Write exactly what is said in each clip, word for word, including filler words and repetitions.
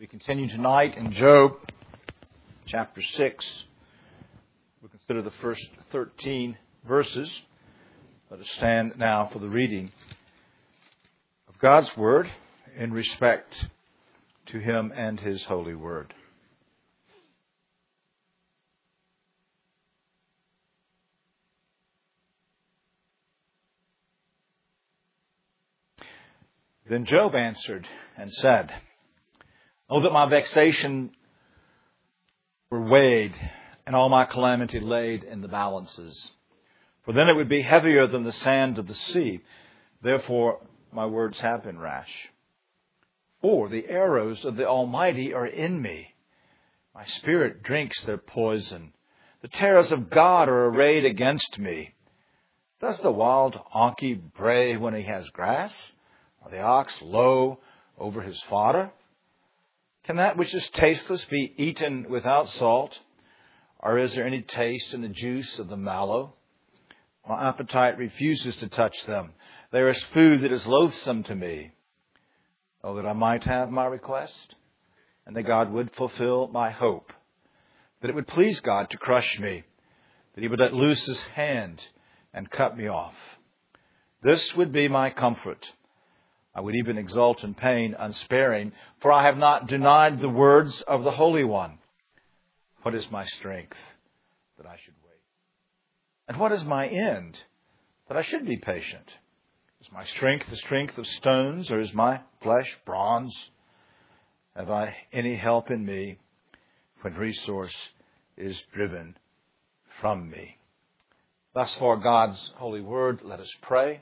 We continue tonight in Job chapter six. We'll consider the first thirteen verses. Let us stand now for the reading of God's Word in respect to Him and His holy Word. Then Job answered and said, "Oh, that my vexation were weighed, and all my calamity laid in the balances. For then it would be heavier than the sand of the sea. Therefore my words have been rash. For the arrows of the Almighty are in me. My spirit drinks their poison. The terrors of God are arrayed against me. Does the wild donkey bray when he has grass? Or the ox low over his fodder? Can that which is tasteless be eaten without salt? Or is there any taste in the juice of the mallow? My appetite refuses to touch them. There is food that is loathsome to me. Oh, that I might have my request, and that God would fulfill my hope. That it would please God to crush me, that He would let loose His hand and cut me off. This would be my comfort. I would even exult in pain unsparing, for I have not denied the words of the Holy One. What is my strength, that I should wait? And what is my end, that I should be patient? Is my strength the strength of stones, or is my flesh bronze? Have I any help in me when resource is driven from me?" Thus far God's holy word. Let us pray.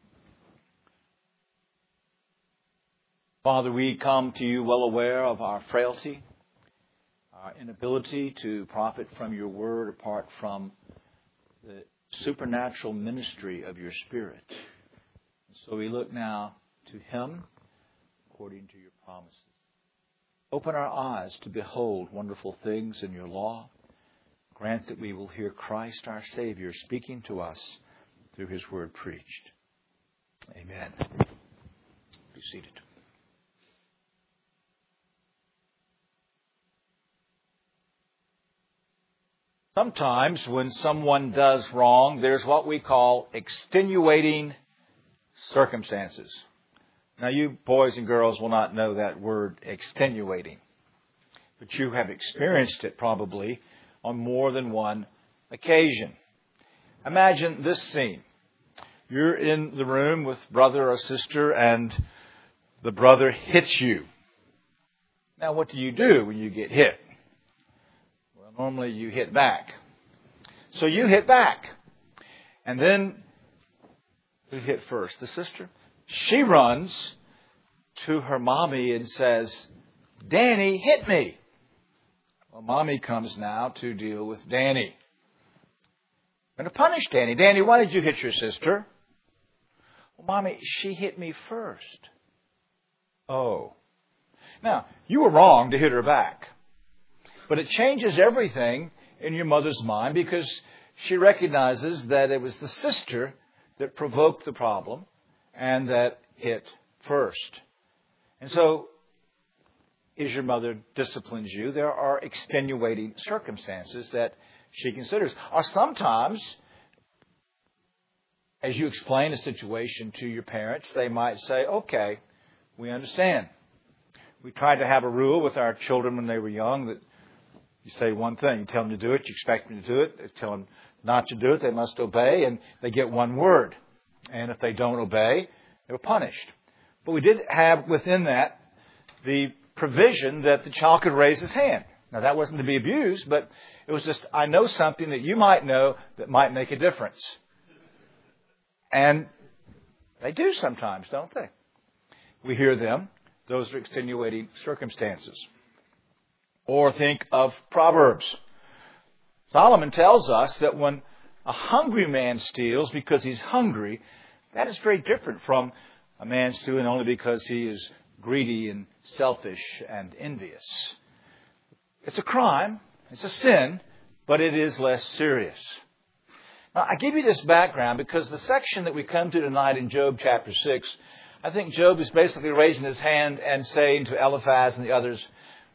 Father, we come to you well aware of our frailty, our inability to profit from your word apart from the supernatural ministry of your Spirit. And so we look now to Him according to your promises. Open our eyes to behold wonderful things in your law. Grant that we will hear Christ our Savior speaking to us through His word preached. Amen. Be seated. Sometimes when someone does wrong, there's what we call extenuating circumstances. Now, you boys and girls will not know that word, extenuating, but you have experienced it probably on more than one occasion. Imagine this scene. You're in the room with brother or sister, and the brother hits you. Now, what do you do when you get hit? Normally you hit back. So you hit back. And then who hit first? The sister. She runs to her mommy and says, "Danny hit me." Well, mommy comes now to deal with Danny. I'm going to punish Danny. "Danny, why did you hit your sister?" "Well, mommy, she hit me first." Oh. Now, you were wrong to hit her back. But it changes everything in your mother's mind because she recognizes that it was the sister that provoked the problem and that hit first. And so, as your mother disciplines you, there are extenuating circumstances that she considers. Or sometimes, as you explain a situation to your parents, they might say, "Okay, we understand." We tried to have a rule with our children when they were young that you say one thing, you tell them to do it, you expect them to do it. You tell them not to do it, they must obey, and they get one word. And if they don't obey, they're punished. But we did have within that the provision that the child could raise his hand. Now, that wasn't to be abused, but it was just, I know something that you might know that might make a difference. And they do sometimes, don't they? We hear them. Those are extenuating circumstances. Or think of Proverbs. Solomon tells us that when a hungry man steals because he's hungry, that is very different from a man stealing only because he is greedy and selfish and envious. It's a crime, it's a sin, but it is less serious. Now, I give you this background because the section that we come to tonight in Job chapter six, I think Job is basically raising his hand and saying to Eliphaz and the others,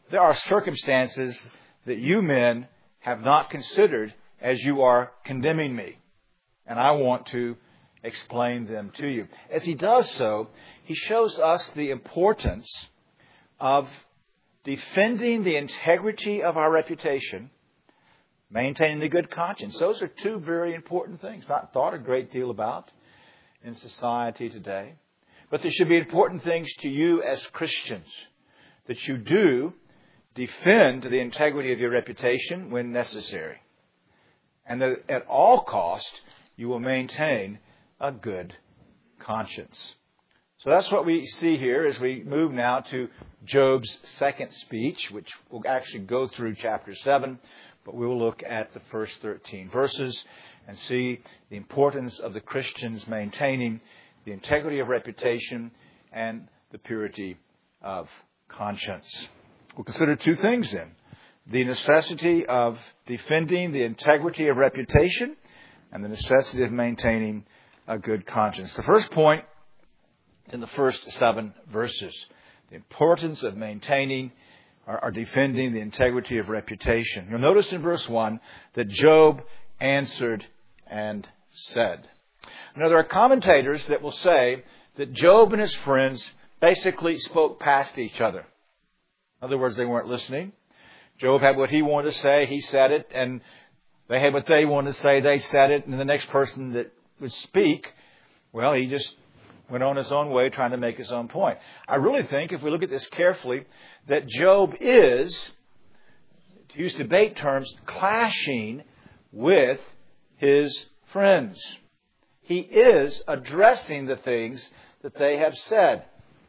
there are circumstances that you men have not considered as you are condemning me. And I want to explain them to you. As he does so, he shows us the importance of defending the integrity of our reputation, maintaining a good conscience. Those are two very important things, not thought a great deal about in society today. But they should be important things to you as Christians, that you do defend the integrity of your reputation when necessary. And that at all cost, you will maintain a good conscience. So that's what we see here as we move now to Job's second speech, which will actually go through chapter seven, but we will look at the first thirteen verses and see the importance of the Christians maintaining the integrity of reputation and the purity of conscience. We'll consider two things then. The necessity of defending the integrity of reputation and the necessity of maintaining a good conscience. The first point in the first seven verses, the importance of maintaining or, or defending the integrity of reputation. You'll notice in verse one that Job answered and said. Now, there are commentators that will say that Job and his friends basically spoke past each other. In other words, they weren't listening. Job had what he wanted to say, he said it, and they had what they wanted to say, they said it, and the next person that would speak, well, he just went on his own way trying to make his own point. I really think, if we look at this carefully, that Job is, to use debate terms, clashing with his friends. He is addressing the things that they have said.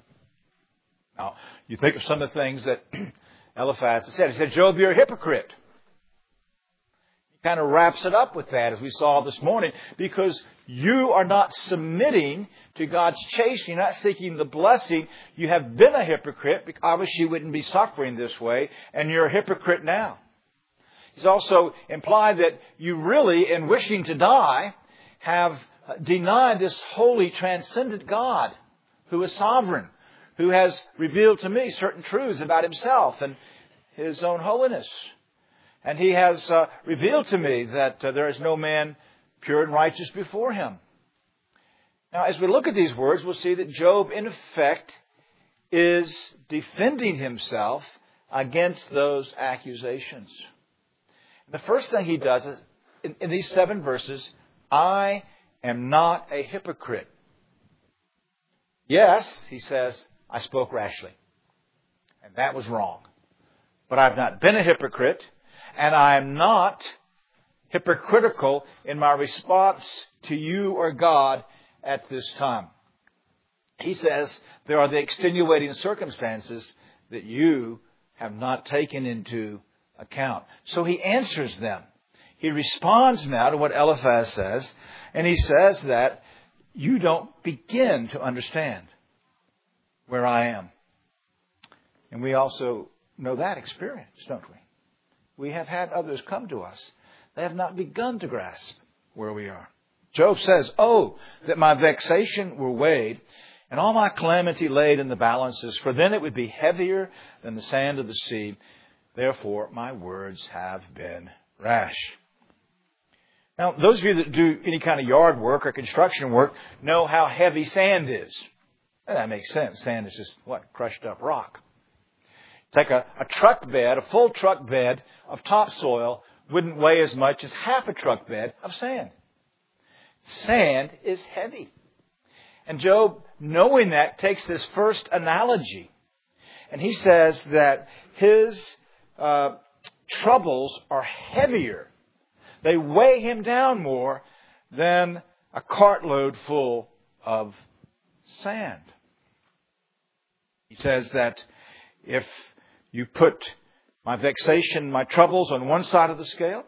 Now, you think of some of the things that Eliphaz has said. He said, Job, you're a hypocrite. He kind of wraps it up with that, as we saw this morning, because you are not submitting to God's chastening, you're not seeking the blessing. You have been a hypocrite, because obviously you wouldn't be suffering this way, and you're a hypocrite now. He's also implied that you really, in wishing to die, have denied this holy, transcendent God who is sovereign, who has revealed to me certain truths about himself and his own holiness. And he has uh, revealed to me that uh, there is no man pure and righteous before him. Now, as we look at these words, we'll see that Job, in effect, is defending himself against those accusations. And the first thing he does is, in, in these seven verses, I am not a hypocrite. Yes, he says, I spoke rashly. And that was wrong. But I've not been a hypocrite, and I am not hypocritical in my response to you or God at this time. He says there are the extenuating circumstances that you have not taken into account. So he answers them. He responds now to what Eliphaz says, and he says that you don't begin to understand where I am. And we also know that experience, don't we? We have had others come to us. They have not begun to grasp where we are. Job says, oh, that my vexation were weighed, and all my calamity laid in the balances, for then it would be heavier than the sand of the sea. Therefore, my words have been rash. Now, those of you that do any kind of yard work or construction work know how heavy sand is. And that makes sense. Sand is just, what, crushed up rock. Take a, a truck bed, a full truck bed of topsoil wouldn't weigh as much as half a truck bed of sand. Sand is heavy. And Job, knowing that, takes this first analogy. And he says that his uh, troubles are heavier. They weigh him down more than a cartload full of sand. He says that if you put my vexation, my troubles on one side of the scale,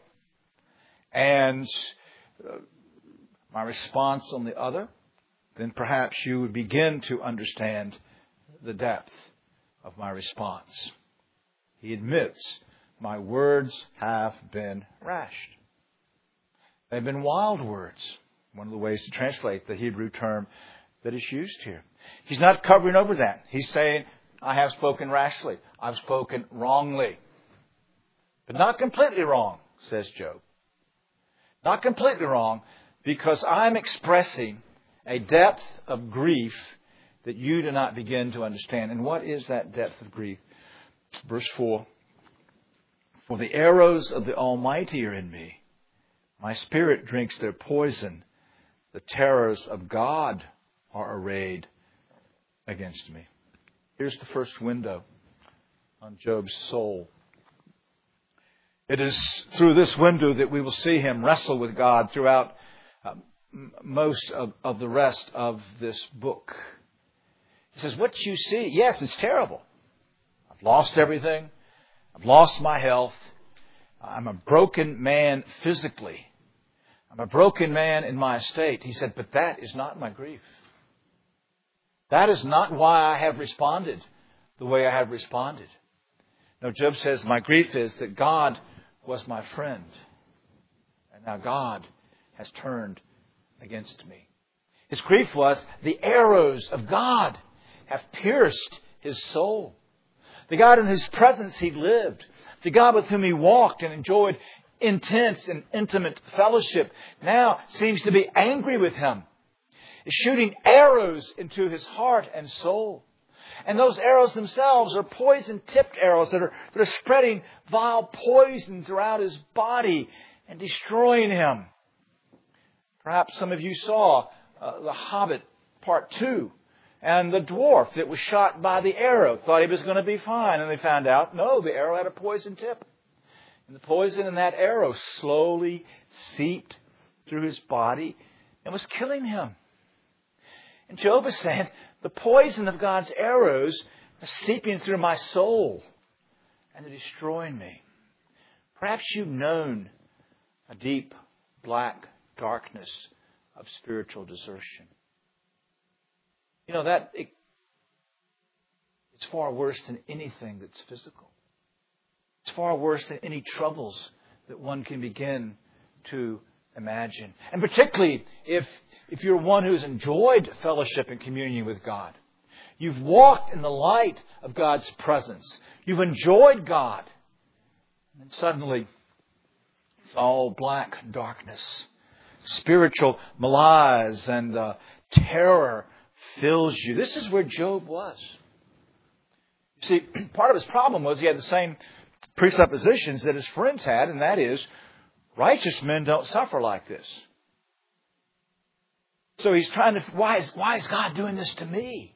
and uh, my response on the other, then perhaps you would begin to understand the depth of my response. He admits, my words have been rash. They've been wild words. One of the ways to translate the Hebrew term that is used here. He's not covering over that. He's saying, I have spoken rashly. I've spoken wrongly. But not completely wrong, says Job. Not completely wrong, because I'm expressing a depth of grief that you do not begin to understand. And what is that depth of grief? Verse four. For the arrows of the Almighty are in me. My spirit drinks their poison. The terrors of God are arrayed against me. Here's the first window on Job's soul. It is through this window that we will see him wrestle with God throughout uh, most of, of the rest of this book. He says, what you see, yes, it's terrible. I've lost everything. I've lost my health. I'm a broken man physically. I'm a broken man in my estate. He said, but that is not my grief. That is not why I have responded the way I have responded. No, Job says, my grief is that God was my friend. And now God has turned against me. His grief was the arrows of God have pierced his soul. The God in whose presence he lived. The God with whom he walked and enjoyed intense and intimate fellowship now seems to be angry with him. Is shooting arrows into his heart and soul. And those arrows themselves are poison-tipped arrows that are, that are spreading vile poison throughout his body and destroying him. Perhaps some of you saw uh, The Hobbit Part two. And the dwarf that was shot by the arrow thought he was going to be fine. And they found out, no, the arrow had a poison tip. And the poison in that arrow slowly seeped through his body and was killing him. And Job is saying, the poison of God's arrows are seeping through my soul and they're destroying me. Perhaps you've known a deep, black darkness of spiritual desertion. You know, that it, it's far worse than anything that's physical. It's far worse than any troubles that one can begin to imagine. And particularly if, if you're one who's enjoyed fellowship and communion with God. You've walked in the light of God's presence. You've enjoyed God. And then suddenly, it's all black darkness. Spiritual malaise and uh, terror fills you. This is where Job was. You see, part of his problem was he had the same presuppositions that his friends had, and that is, righteous men don't suffer like this. So he's trying to, why is, why is God doing this to me?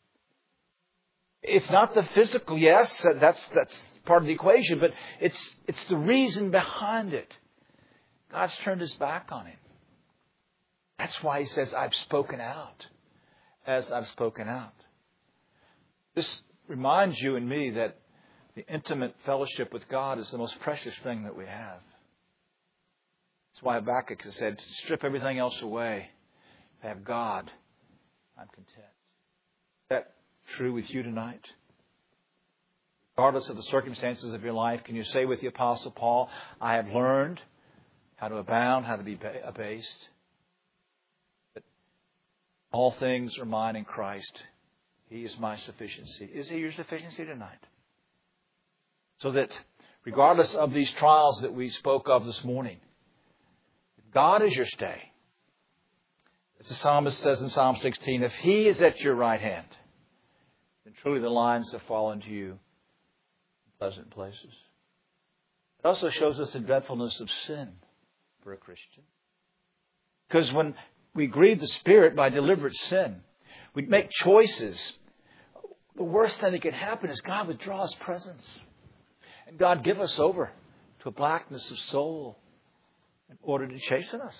It's not the physical, yes, that's that's part of the equation, but it's it's the reason behind it. God's turned his back on him. That's why he says, I've spoken out as I've spoken out. This reminds you and me that the intimate fellowship with God is the most precious thing that we have. That's why Habakkuk has said, strip everything else away. I have God. I'm content. Is that true with you tonight? Regardless of the circumstances of your life, can you say with the Apostle Paul, I have learned how to abound, how to be abased. That all things are mine in Christ. He is my sufficiency. Is He your sufficiency tonight? So that regardless of these trials that we spoke of this morning, God is your stay. As the psalmist says in Psalm sixteen, if He is at your right hand, then truly the lines have fallen to you in pleasant places. It also shows us the dreadfulness of sin for a Christian. Because when we grieve the Spirit by deliberate sin, we make choices. The worst thing that can happen is God withdraw His presence. And God give us over to a blackness of soul in order to chasten us.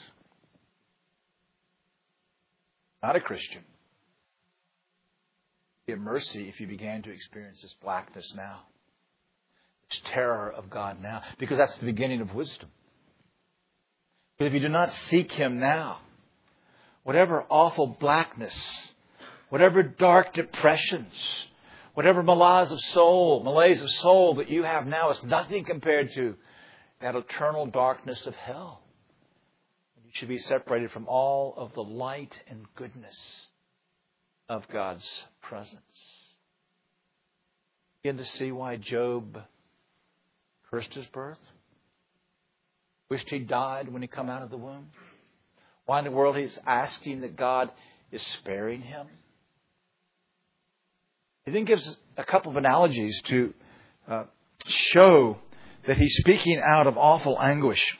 Not a Christian. Be a mercy if you began to experience this blackness now. This terror of God now. Because that's the beginning of wisdom. But if you do not seek Him now, whatever awful blackness, whatever dark depressions, whatever malaise of soul, malaise of soul that you have now is nothing compared to that eternal darkness of hell. You should be separated from all of the light and goodness of God's presence. begin to see why Job cursed his birth? Wished he died when he come out of the womb? Why in the world he's asking that God is sparing him? He then gives a couple of analogies to uh, show that he's speaking out of awful anguish.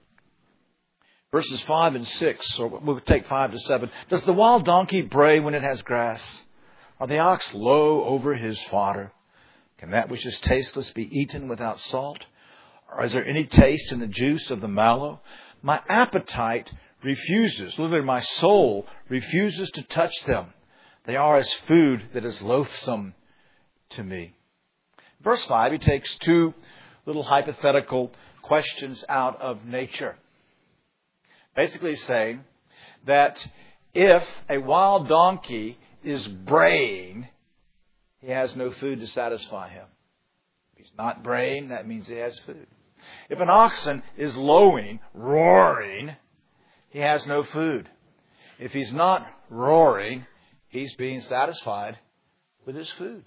Verses five and six, or we'll take five to seven. Does the wild donkey bray when it has grass? Are the ox low over his fodder? Can that which is tasteless be eaten without salt? Or is there any taste in the juice of the mallow? My appetite refuses, literally my soul refuses to touch them. They are as food that is loathsome to me. Verse five, he takes two little hypothetical questions out of nature. Basically saying that if a wild donkey is braying, he has no food to satisfy him. If he's not braying, that means he has food. If an oxen is lowing, roaring, he has no food. If he's not roaring, he's being satisfied with his food.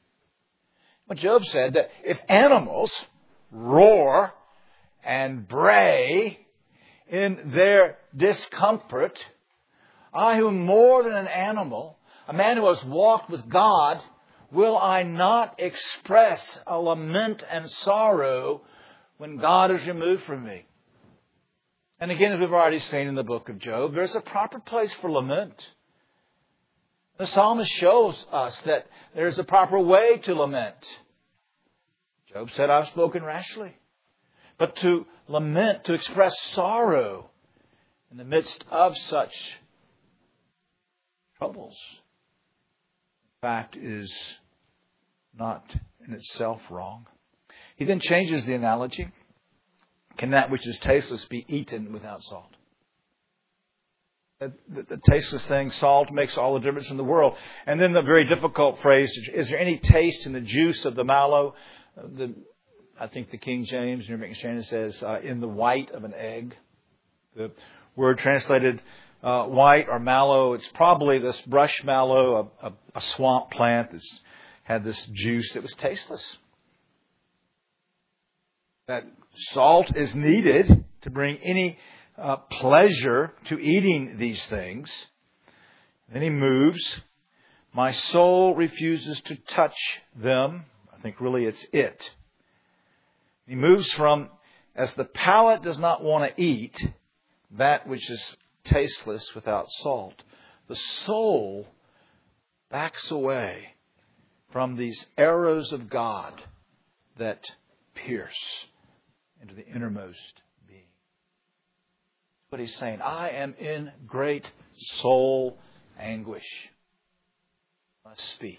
But Job said that if animals roar and bray in their discomfort, I who am more than an animal, a man who has walked with God, will I not express a lament and sorrow when God is removed from me? And again, as we've already seen in the book of Job, there's a proper place for lament. The psalmist shows us that there's a proper way to lament. Job said, I've spoken rashly. But to lament, to express sorrow in the midst of such troubles, in fact, is not in itself wrong. He then changes the analogy. Can that which is tasteless be eaten without salt? The, the, the tasteless thing, salt, makes all the difference in the world. And then the very difficult phrase, is there any taste in the juice of the mallow? The, I think the King James, New American Standard says, uh, in the white of an egg. The word translated uh, white or mallow, it's probably this brush mallow, a, a, a swamp plant that's had this juice that was tasteless. That salt is needed to bring any uh, pleasure to eating these things. Then he moves. My soul refuses to touch them. I think really it's it. He moves from, as the palate does not want to eat that which is tasteless without salt, the soul backs away from these arrows of God that pierce into the innermost being. But he's saying, I am in great soul anguish. I must speak.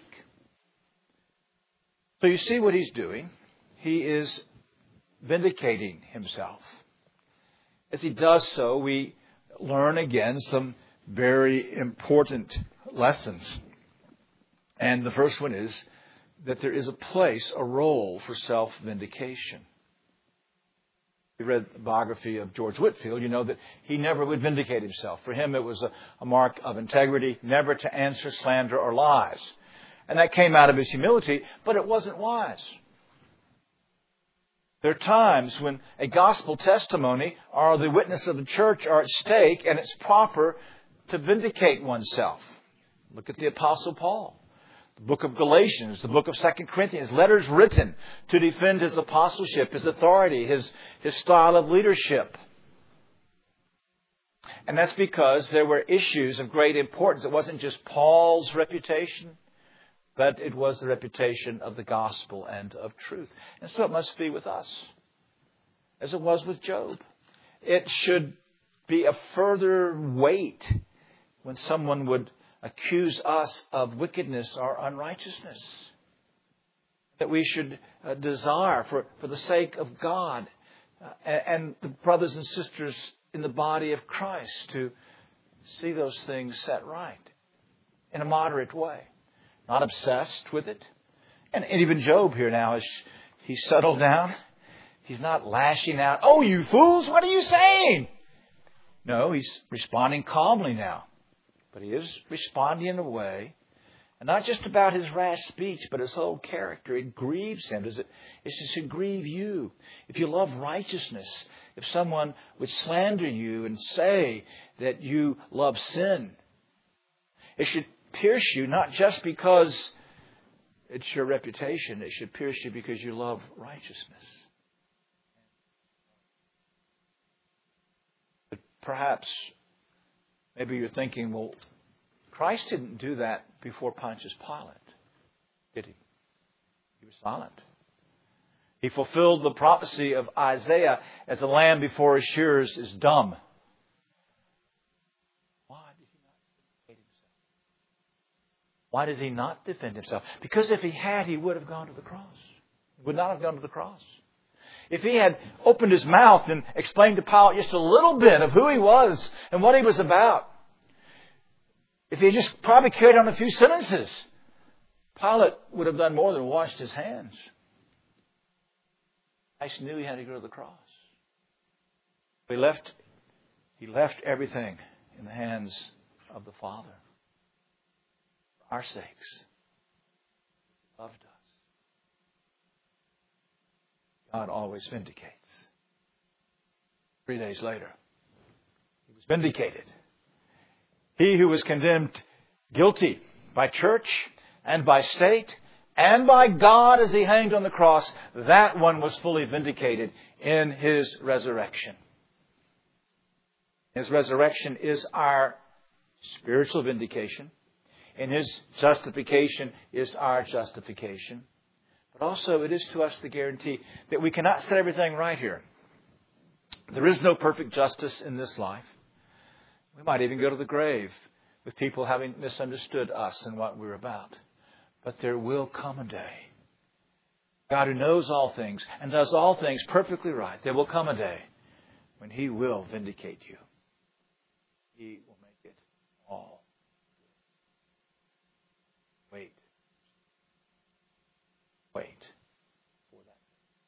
So you see what he's doing. He is vindicating himself. As he does so, we learn again some very important lessons. And the first one is that there is a place, a role for self-vindication. If you read the biography of George Whitefield, you know that he never would vindicate himself. For him, it was a, a mark of integrity, never to answer slander or lies. And that came out of his humility, but it wasn't wise. There are times when a gospel testimony or the witness of the church are at stake, and it's proper to vindicate oneself. Look at the Apostle Paul. The book of Galatians, the book of Second Corinthians, letters written to defend his apostleship, his authority, his, his style of leadership. And that's because there were issues of great importance. It wasn't just Paul's reputation, but it was the reputation of the gospel and of truth. And so it must be with us, as it was with Job. It should be a further weight when someone would accuse us of wickedness or unrighteousness. That we should uh, desire for, for the sake of God uh, and, and the brothers and sisters in the body of Christ to see those things set right in a moderate way. Not obsessed with it. And, and even Job here now, as he's settled down, he's not lashing out, oh, you fools, what are you saying? No, he's responding calmly now. But he is responding in a way And not just about his rash speech, but his whole character. It grieves him. Does it, it should grieve you. If you love righteousness, if someone would slander you and say that you love sin, it should pierce you not just because it's your reputation. It should pierce you because you love righteousness. But perhaps, maybe you're thinking, well, Christ didn't do that before Pontius Pilate, did he? He was silent. He fulfilled the prophecy of Isaiah as a lamb before his shearers is dumb. Why did he not defend himself? Why did he not defend himself? Because if he had, he would have gone to the cross. He would not have gone to the cross. If he had opened his mouth and explained to Pilate just a little bit of who he was and what he was about, if he had just probably carried on a few sentences, Pilate would have done more than washed his hands. Christ knew he had to go to the cross. He left, he left everything in the hands of the Father. For our sakes. He loved us. God always vindicates. Three days later, he was vindicated. He who was condemned guilty by church and by state and by God as he hanged on the cross, that one was fully vindicated in his resurrection. His resurrection is our spiritual vindication. And his justification is our justification. But also it is to us the guarantee that we cannot set everything right here. There is no perfect justice in this life. We might even go to the grave with people having misunderstood us and what we're about. But there will come a day. God who knows all things and does all things perfectly right. There will come a day when he will vindicate you. He will make it all. Wait. Wait for that.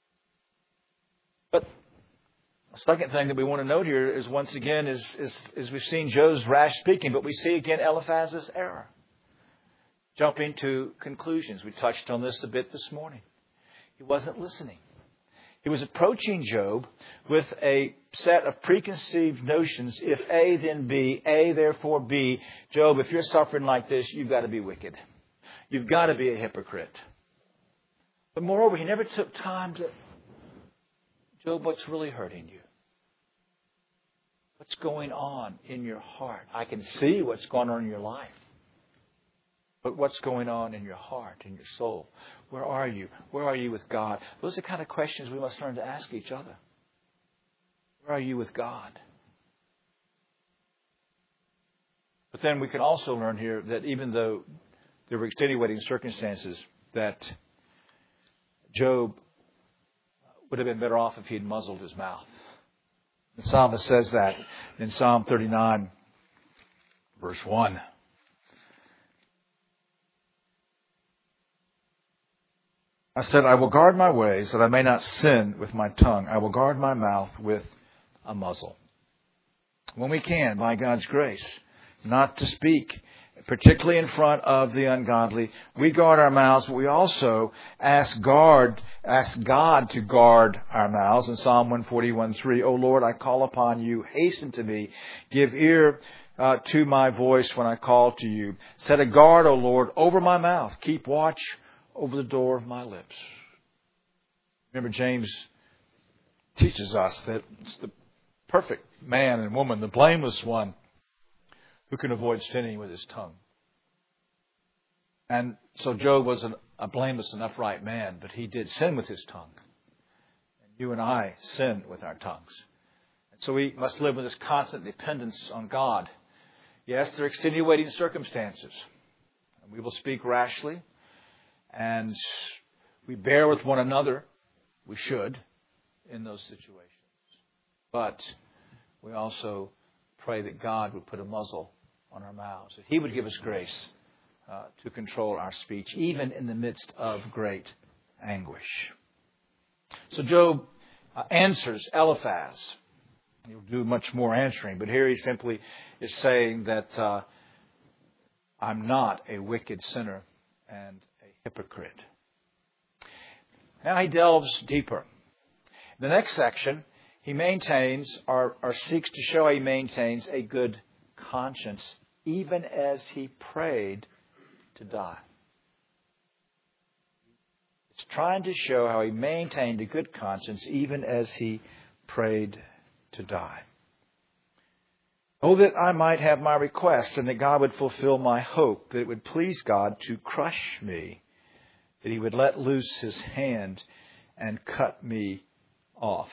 But the second thing that we want to note here is once again is, is, is we've seen Job's rash speaking, but we see again Eliphaz's error. Jumping to conclusions. We touched on this a bit this morning. He wasn't listening. He was approaching Job with a set of preconceived notions. If A, then B. A, therefore B. Job, if you're suffering like this, you've got to be wicked. You've got to be a hypocrite. But moreover, he never took time to... Job, what's really hurting you? What's going on in your heart? I can see what's going on in your life. But what's going on in your heart, in your soul? Where are you? Where are you with God? Those are the kind of questions we must learn to ask each other. Where are you with God? But then we can also learn here that even though there were extenuating circumstances, that Job would have been better off if he had muzzled his mouth. The psalmist says that in Psalm thirty-nine, verse one. I said, I will guard my ways that I may not sin with my tongue. I will guard my mouth with a muzzle. When we can, by God's grace, not to speak, particularly in front of the ungodly, we guard our mouths, but we also ask guard, ask God to guard our mouths. In Psalm one forty-one three, O Lord, I call upon you, hasten to me, give ear uh, to my voice when I call to you. Set a guard, O Lord, over my mouth. Keep watch over the door of my lips. Remember, James teaches us that it's the perfect man and woman, the blameless one, who can avoid sinning with his tongue. And so Job was an, a blameless and upright man, but he did sin with his tongue. And you and I sin with our tongues. And so we must live with this constant dependence on God. Yes, there are extenuating circumstances. And we will speak rashly. And we bear with one another. We should in those situations. But we also pray that God would put a muzzle on our mouths. That He would give us grace uh, to control our speech, even in the midst of great anguish. So Job uh, answers Eliphaz. He'll do much more answering, but here he simply is saying that uh, I'm not a wicked sinner and a hypocrite. Now he delves deeper. In the next section, he maintains or, or seeks to show he maintains a good conscience even as he prayed to die. It's trying to show how he maintained a good conscience even as he prayed to die. Oh, that I might have my request and that God would fulfill my hope, that it would please God to crush me, that He would let loose His hand and cut me off.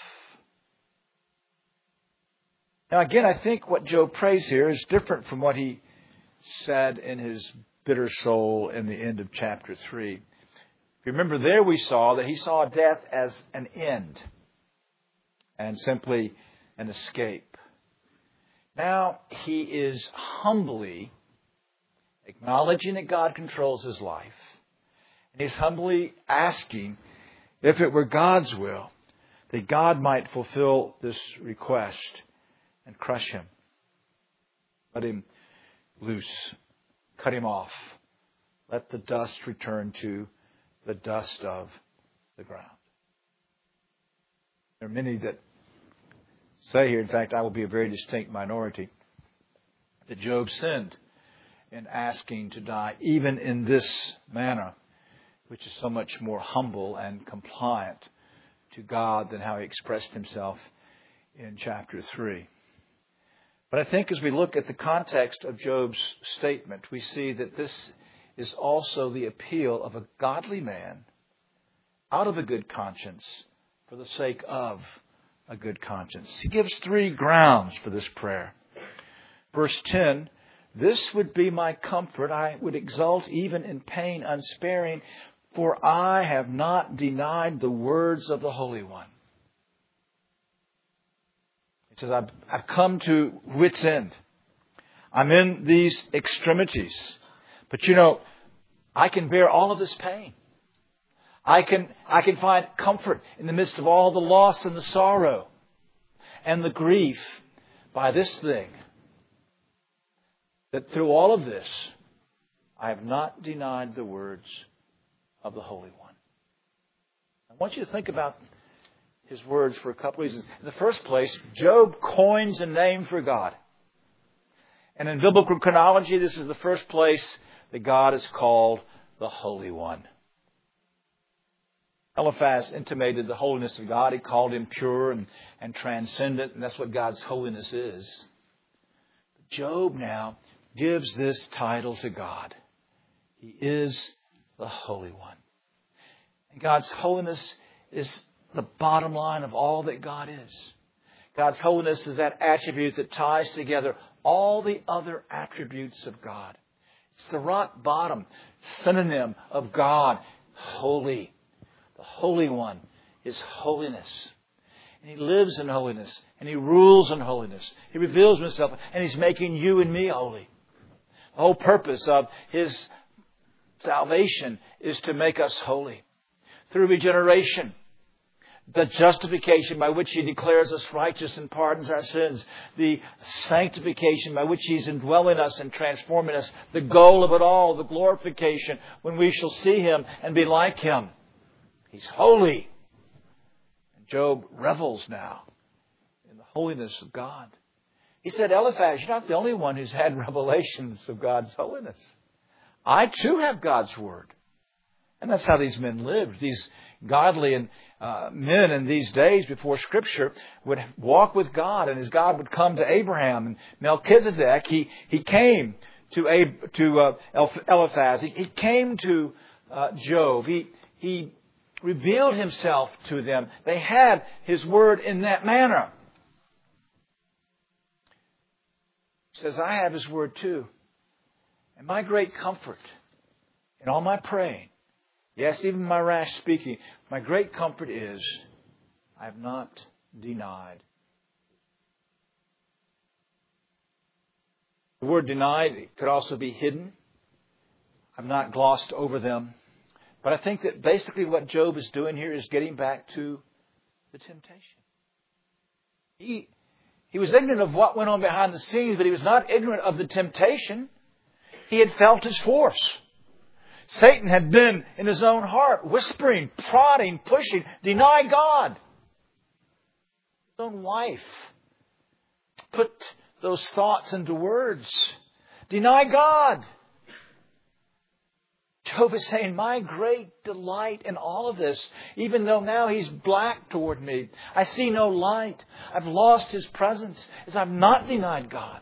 Now again, I think what Job prays here is different from what he said in his bitter soul in the end of chapter three. If you remember, there we saw that he saw death as an end and simply an escape. Now he is humbly acknowledging that God controls his life. And he's humbly asking if it were God's will that God might fulfill this request and crush him. Let him loose. Cut him off. Let the dust return to the dust of the ground. There are many that say here, in fact, I will be a very distinct minority, that Job sinned in asking to die, even in this manner, which is so much more humble and compliant to God than how he expressed himself in chapter three. But I think as we look at the context of Job's statement, we see that this is also the appeal of a godly man out of a good conscience for the sake of a good conscience. He gives three grounds for this prayer. Verse ten, this would be my comfort. I would exult even in pain unsparing, for I have not denied the words of the Holy One. He says, I've, I've come to wit's end. I'm in these extremities. But you know, I can bear all of this pain. I can, I can find comfort in the midst of all the loss and the sorrow and the grief by this thing. That through all of this, I have not denied the words of the Holy One. I want you to think about his words for a couple of reasons. In the first place, Job coins a name for God. And in biblical chronology, this is the first place that God is called the Holy One. Eliphaz intimated the holiness of God. He called him pure and, and transcendent, and that's what God's holiness is. But Job now gives this title to God. He is the Holy One. And God's holiness is the bottom line of all that God is. God's holiness is that attribute that ties together all the other attributes of God. It's the rock bottom synonym of God, holy. The Holy One is holiness. And He lives in holiness. And He rules in holiness. He reveals Himself. And He's making you and me holy. The whole purpose of His salvation is to make us holy. Through regeneration, the justification by which He declares us righteous and pardons our sins. The sanctification by which He's indwelling us and transforming us. The goal of it all, the glorification, when we shall see Him and be like Him. He's holy. And Job revels now in the holiness of God. He said, Eliphaz, you're not the only one who's had revelations of God's holiness. I too have God's Word. And that's how these men lived. These godly and uh, men in these days before Scripture would walk with God. And as God would come to Abraham and Melchizedek, he, he came to, Ab- to uh, Eliphaz. He, he came to uh, Job. He, he revealed Himself to them. They had His Word in that manner. He says, I have His Word too. And my great comfort in all my praying, yes, even my rash speaking, my great comfort is I have not denied. The word denied could also be hidden. I've not glossed over them. But I think that basically what Job is doing here is getting back to the temptation. He, he was ignorant of what went on behind the scenes, but he was not ignorant of the temptation. He had felt his force. Satan had been in his own heart, whispering, prodding, pushing, deny God. His own wife put those thoughts into words. Deny God. Job is saying, my great delight in all of this, even though now he's black toward me, I see no light. I've lost His presence, as I've not denied God.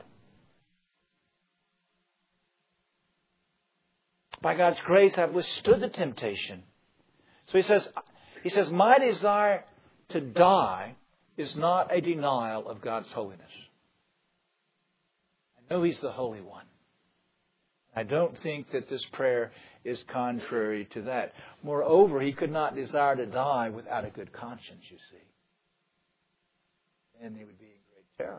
By God's grace, I've withstood the temptation. So he says, he says, my desire to die is not a denial of God's holiness. I know He's the Holy One. I don't think that this prayer is contrary to that. Moreover, he could not desire to die without a good conscience, you see. And he would be in great terror.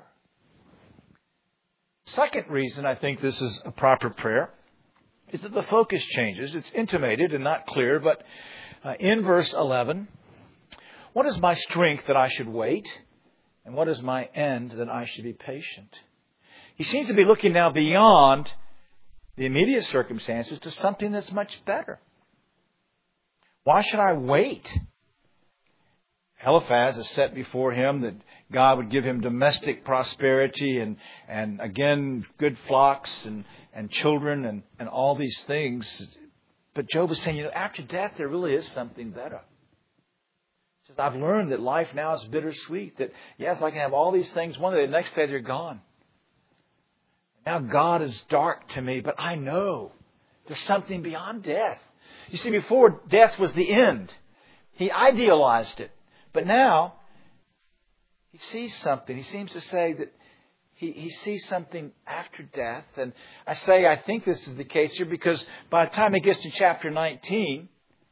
Second reason I think this is a proper prayer is that the focus changes. It's intimated and not clear, but uh, in verse eleven, what is my strength that I should wait? And what is my end that I should be patient? He seems to be looking now beyond the immediate circumstances to something that's much better. Why should I wait? Eliphaz has set before him that God would give him domestic prosperity and, and again, good flocks and, and children and, and all these things. But Job is saying, you know, after death, there really is something better. He says, I've learned that life now is bittersweet. That, yes, I can have all these things one day, the next day they're gone. Now God is dark to me, but I know there's something beyond death. You see, before death was the end. He idealized it. But now, he sees something. He seems to say that he, he sees something after death. And I say I think this is the case here because by the time he gets to chapter nineteen,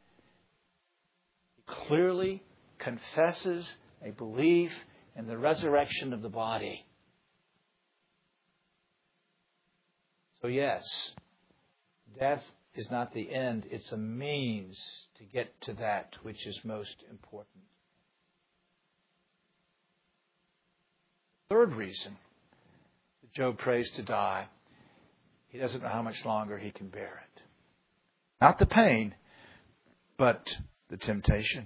he clearly confesses a belief in the resurrection of the body. So yes, death is not the end. It's a means to get to that which is most important. Third reason that Job prays to die, he doesn't know how much longer he can bear it. Not the pain, but the temptation.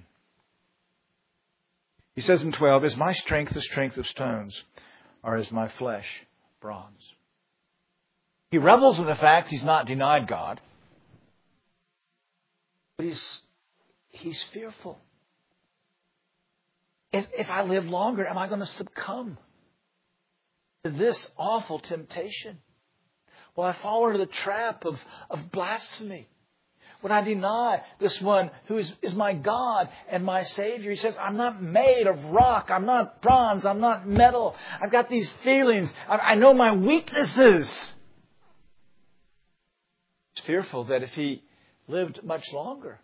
He says in twelve, is my strength the strength of stones, or is my flesh bronze? He revels in the fact he's not denied God, but he's, he's fearful. If, if I live longer, am I going to succumb to this awful temptation? Will I fall into the trap of, of blasphemy? Would I deny this one who is, is my God and my Savior? He says, I'm not made of rock. I'm not bronze. I'm not metal. I've got these feelings. I, I know my weaknesses. He's fearful that if he lived much longer,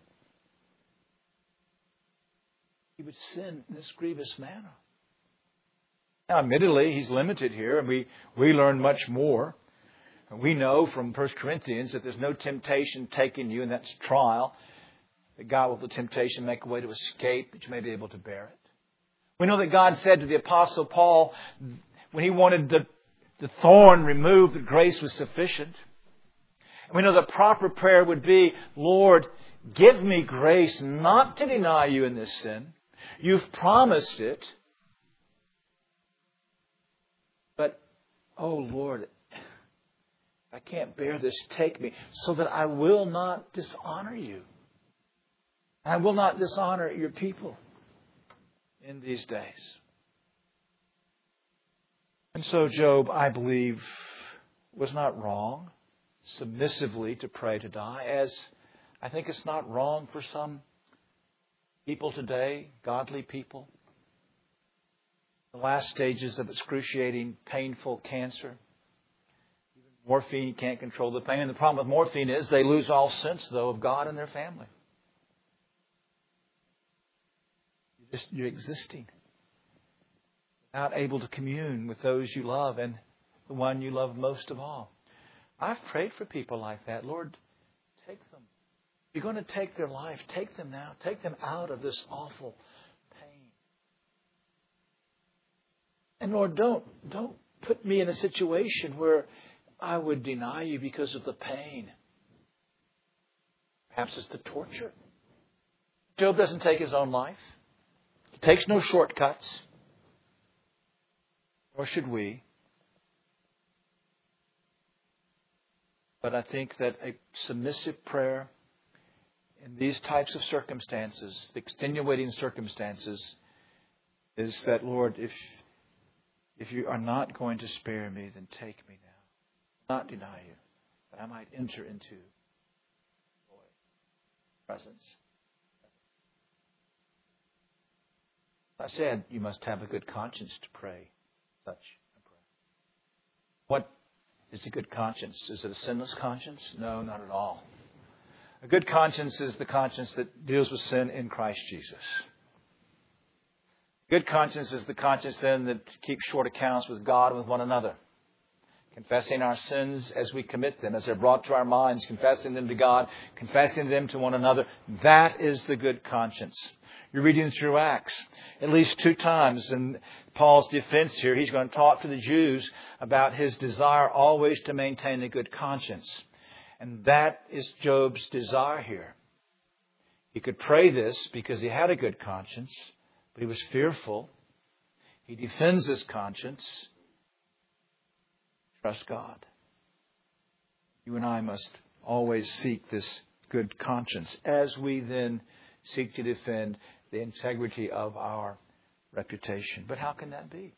he would sin in this grievous manner. Now, admittedly, he's limited here, and we, we learn much more. We know from First Corinthians that there's no temptation taking you, and that's trial. That God will, the temptation, make a way to escape, that you may be able to bear it. We know that God said to the Apostle Paul, when he wanted the, the thorn removed, that grace was sufficient. And we know the proper prayer would be, Lord, give me grace not to deny you in this sin. You've promised it. But, oh Lord, I can't bear this. Take me so that I will not dishonor you. I will not dishonor your people in these days. And so Job, I believe, was not wrong submissively to pray to die, as I think it's not wrong for some people today, godly people, the last stages of excruciating, painful cancer. Even morphine can't control the pain. And the problem with morphine is they lose all sense, though, of God and their family. You're just you're existing, not able to commune with those you love and the one you love most of all. I've prayed for people like that. Lord, take them. If you're going to take their life, take them now. Take them out of this awful pain. And Lord, don't, don't put me in a situation where I would deny you because of the pain. Perhaps it's the torture. Job doesn't take his own life. He takes no shortcuts. Nor should we. But I think that a submissive prayer in these types of circumstances, the extenuating circumstances, is that, Lord, if if you are not going to spare me, then take me now. Not deny you, that I might enter into your presence. I said you must have a good conscience to pray such a prayer. What is a good conscience? Is it a sinless conscience? No, not at all. A good conscience is the conscience that deals with sin in Christ Jesus. Good conscience is the conscience then that keeps short accounts with God and with one another. Confessing our sins as we commit them, as they're brought to our minds, confessing them to God, confessing them to one another. That is the good conscience. You're reading through Acts at least two times in Paul's defense here. He's going to talk to the Jews about his desire always to maintain a good conscience. And that is Job's desire here. He could pray this because he had a good conscience, but he was fearful. He defends his conscience. Trust God. You and I must always seek this good conscience as we then seek to defend the integrity of our reputation. But how can that be?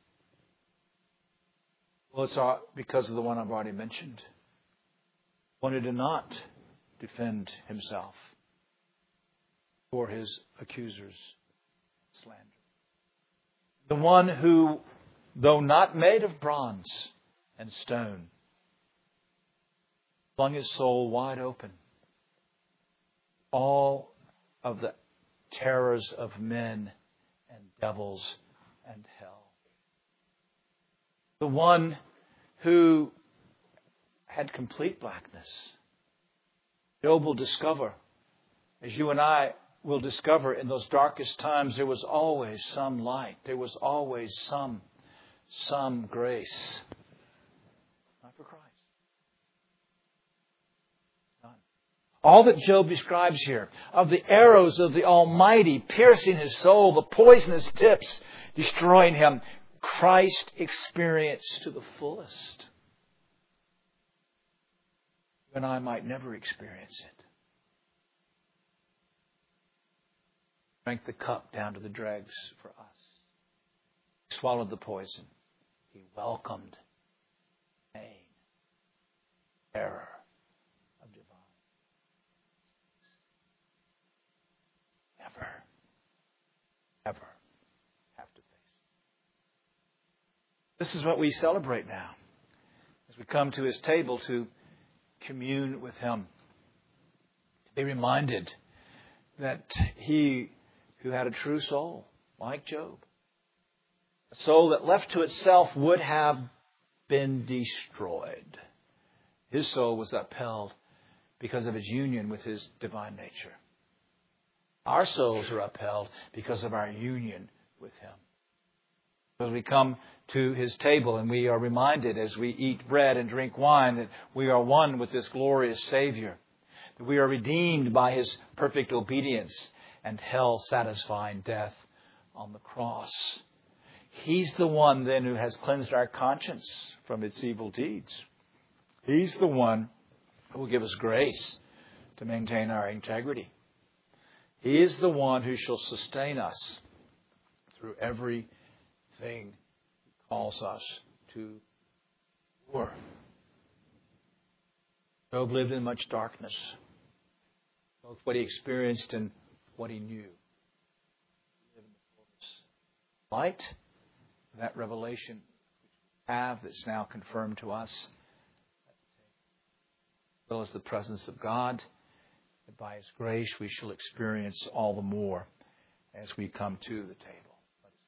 Well, it's because of the one I've already mentioned. One who did not defend himself for his accusers' slander. The one who, though not made of bronze and stone, flung his soul wide open. All of the terrors of men and devils and hell. The one who had complete blackness. Job will discover, as you and I will discover, in those darkest times, there was always some light. There was always some, some grace. Not for Christ. None. All that Job describes here, of the arrows of the Almighty piercing his soul, the poisonous tips destroying him, Christ experienced to the fullest. You and I might never experience it. Drank the cup down to the dregs for us. He swallowed the poison. He welcomed pain, terror of divine. Never, ever have to face. This is what we celebrate now as we come to His table to commune with Him. To be reminded that He who had a true soul, like Job, a soul that left to itself would have been destroyed. His soul was upheld because of His union with His divine nature. Our souls are upheld because of our union with Him. As we come to His table and we are reminded as we eat bread and drink wine that we are one with this glorious Savior, that we are redeemed by His perfect obedience and hell-satisfying death on the cross. He's the one then who has cleansed our conscience from its evil deeds. He's the one who will give us grace to maintain our integrity. He is the one who shall sustain us through everything He calls us to endure. Job lived in much darkness, both what he experienced and what he knew. Light, that revelation we have that's now confirmed to us, as well as the presence of God, that by His grace we shall experience all the more as we come to the table.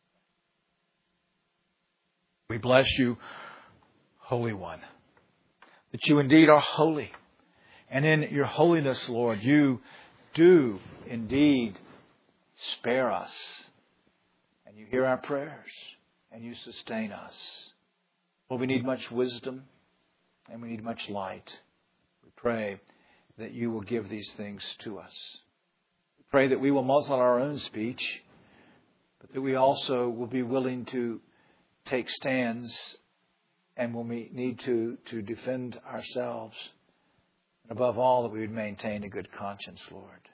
We bless you, Holy One, that you indeed are holy. And in your holiness, Lord, you do indeed spare us. And you hear our prayers. And you sustain us. Lord, we need much wisdom. and we need much light. We pray that you will give these things to us. We pray that we will muzzle our own speech, but that we also will be willing to take stands and when we need to, to defend ourselves. And above all, that we would maintain a good conscience, Lord.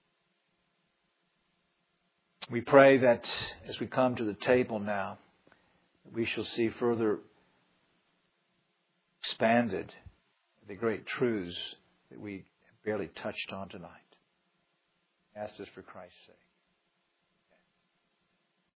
We pray that as we come to the table now, we shall see further expanded the great truths that we barely touched on tonight. I ask this for Christ's sake.